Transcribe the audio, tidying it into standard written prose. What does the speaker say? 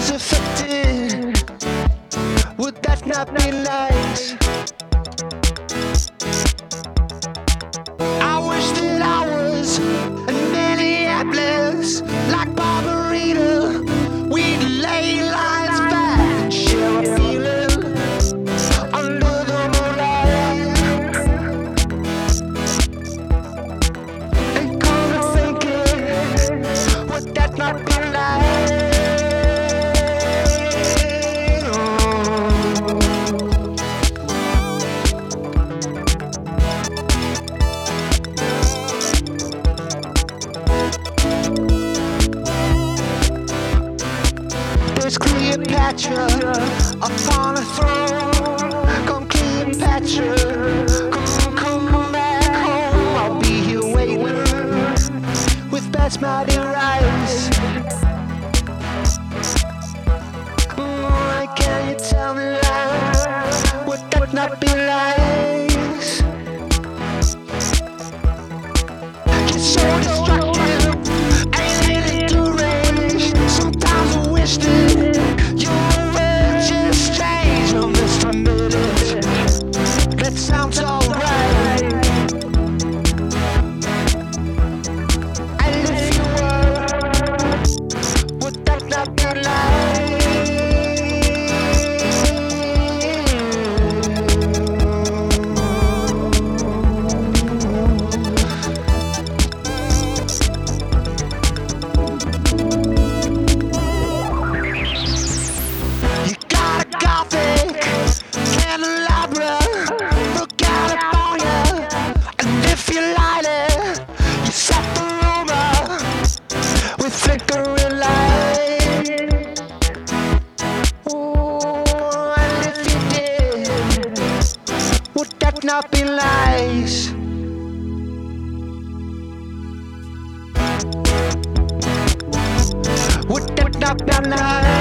was affected. Would that not be nice? I wish that I was in Minneapolis, like Barbarita. We'd lay lines back and share a feeling under the moonlight. And come to thinking, would that not be nice? There's Cleopatra upon a throne. Come Cleopatra, come back home. I'll be here waiting with basmati rice. Can you tell me lies? Would that not be lies? You're so destructive, ain't deranged. Sometimes I wish that your words just strange. Oh, Mr. Minute, that sounds alright. And if you were, would that not be lies? Gothic candelabra for California, and if you light it, you set the room up with flickering light. Oh, and if you did, would that not be lies? Would that not be nice?